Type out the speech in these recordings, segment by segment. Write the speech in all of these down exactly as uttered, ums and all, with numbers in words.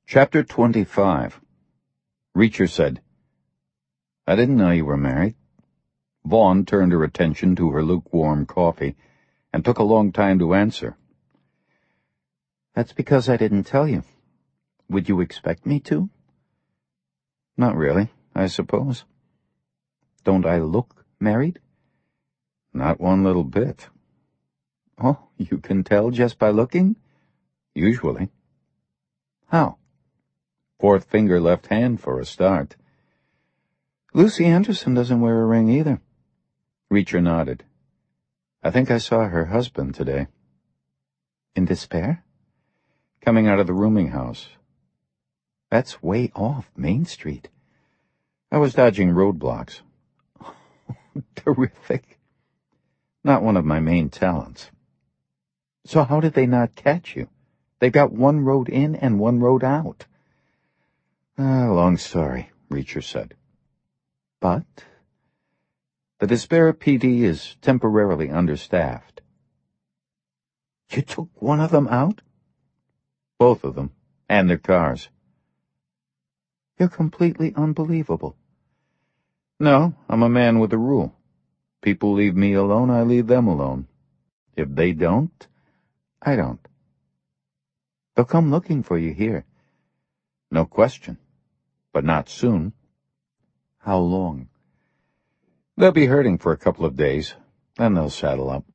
Chapter twenty-five. Reacher said, "I didn't know you were married." Vaughn turned her attention to her lukewarm coffee and took a long time to answer. "That's because I didn't tell you. Would you expect me to?" "Not really, I suppose." "Don't I look married?" "Not one little bit." "Oh, you can tell just by looking?" "Usually." "How?" "Fourth finger left hand for a start." "Lucy Anderson doesn't wear a ring either." Reacher nodded. "I think I saw her husband today." "In Despair?" "Coming out of the rooming house." "That's way off Main Street." "I was dodging roadblocks." "Terrific." "Not one of my main talents." "So how did they not catch you? They've got one road in and one road out." Ah, long story, Reacher said. "But?" "The Despair P D is temporarily understaffed." "You took one of them out?" "Both of them, and their cars." "You're completely unbelievable." "No, I'm a man with a rule. People leave me alone, I leave them alone. If they don't, I don't." "They'll come looking for you here." "No question. But not soon." "How long?" "They'll be hurting for a couple of days, then they'll saddle up."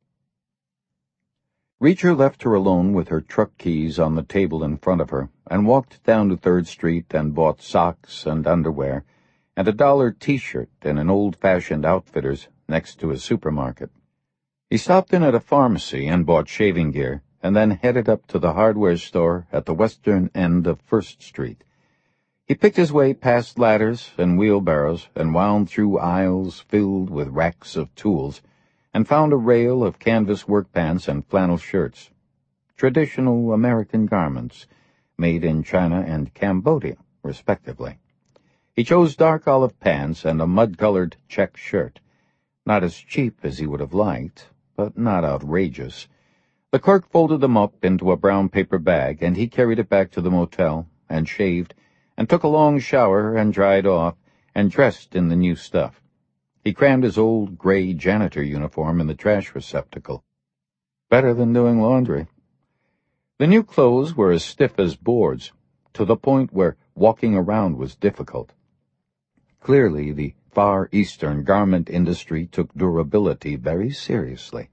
Reacher left her alone with her truck keys on the table in front of her and walked down to Third Street and bought socks and underwear and a dollar T-shirt in an old-fashioned outfitter's next to a supermarket. He stopped in at a pharmacy and bought shaving gear and then headed up to the hardware store at the western end of First Street. He picked his way past ladders and wheelbarrows and wound through aisles filled with racks of tools and found a rail of canvas work pants and flannel shirts, traditional American garments made in China and Cambodia, respectively. He chose dark olive pants and a mud-colored check shirt, not as cheap as he would have liked, but not outrageous. The clerk folded them up into a brown paper bag, and he carried it back to the motel and shaved and took a long shower and dried off and dressed in the new stuff. He crammed his old gray janitor uniform in the trash receptacle. Better than doing laundry. The new clothes were as stiff as boards, to the point where walking around was difficult. Clearly, the Far Eastern garment industry took durability very seriously.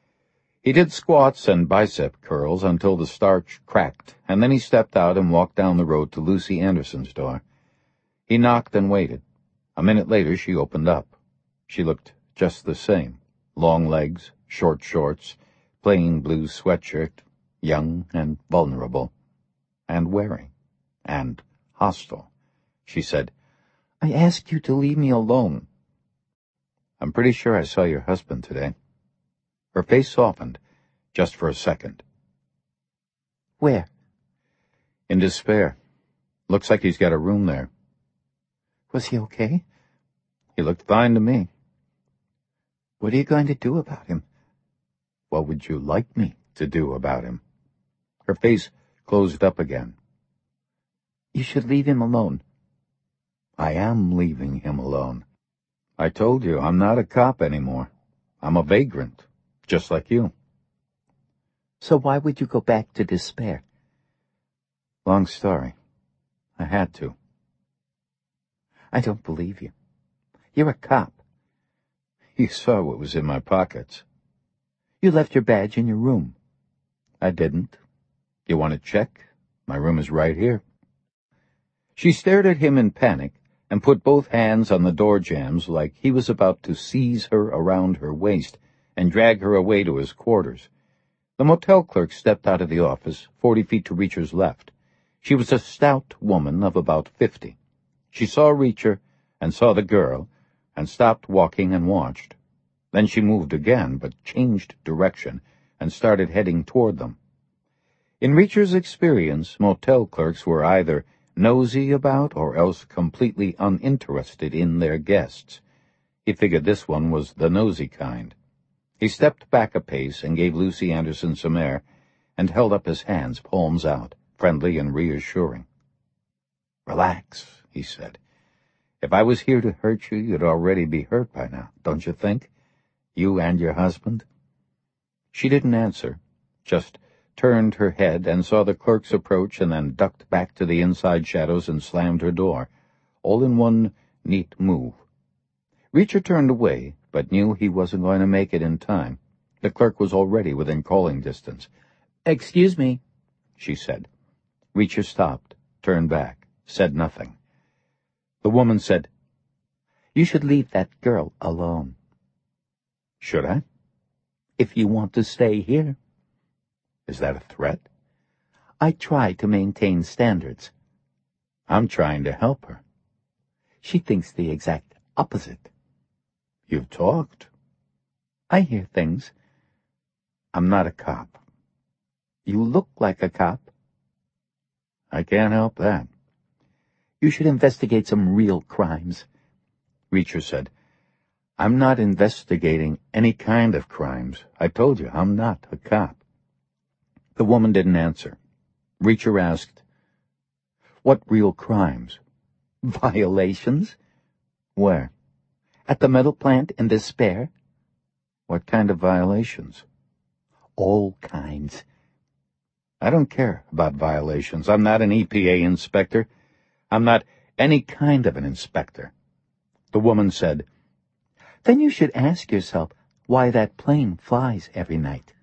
He did squats and bicep curls until the starch cracked, and then he stepped out and walked down the road to Lucy Anderson's door. He knocked and waited. A minute later, she opened up. She looked just the same. Long legs, short shorts, plain blue sweatshirt, young and vulnerable. And wary. And hostile. She said, "I asked you to leave me alone." "I'm pretty sure I saw your husband today." Her face softened, just for a second. "Where?" "In Despair. Looks like he's got a room there." "Was he okay?" "He looked fine to me." "What are you going to do about him?" "What would you like me to do about him?" Her face closed up again. "You should leave him alone." "I am leaving him alone. I told you I'm not a cop anymore. I'm a vagrant, just like you." "So why would you go back to Despair?" "Long story. I had to." "I don't believe you. You're a cop." "You saw what was in my pockets." "You left your badge in your room." "I didn't. You want to check? My room is right here." She stared at him in panic and put both hands on the door jambs like he was about to seize her around her waist and drag her away to his quarters. The motel clerk stepped out of the office, forty feet to Reacher's left. She was a stout woman of about fifty. She saw Reacher and saw the girl and stopped walking and watched. Then she moved again, but changed direction and started heading toward them. In Reacher's experience, motel clerks were either nosy about or else completely uninterested in their guests. He figured this one was the nosy kind. He stepped back a pace and gave Lucy Anderson some air and held up his hands, palms out, friendly and reassuring. Relax, he said. If I was here to hurt you, you'd already be hurt by now, don't you think? You and your husband? She didn't answer, just turned her head and saw the clerks approach and then ducked back to the inside shadows and slammed her door, all in one neat move. Reacher turned away, but knew he wasn't going to make it in time. The clerk was already within calling distance. "Excuse me," she said. Reacher stopped, turned back, said nothing. The woman said, "You should leave that girl alone." "Should I?" "If you want to stay here." "Is that a threat?" "I try to maintain standards." "I'm trying to help her." "She thinks the exact opposite." "You've talked." "I hear things." "I'm not a cop." "You look like a cop." "I can't help that." "You should investigate some real crimes." Reacher said, "I'm not investigating any kind of crimes. I told you, I'm not a cop." The woman didn't answer. Reacher asked, "What real crimes?" "Violations." "Where?" "At the metal plant in Despair." "What kind of violations?" "All kinds." "I don't care about violations. I'm not an E P A inspector. I'm not any kind of an inspector." The woman said, "Then you should ask yourself why that plane flies every night."